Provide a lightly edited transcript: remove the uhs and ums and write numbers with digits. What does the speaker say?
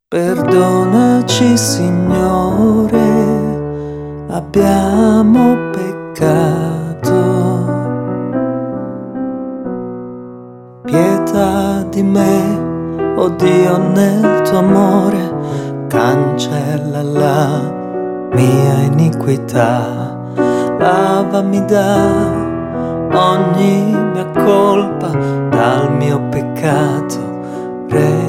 Perdonaci, Signore, abbiamo peccato. Pietà di me, oh Dio, nel tuo amore, cancella la mia iniquità. Lavami da ogni mia colpa, dal mio peccato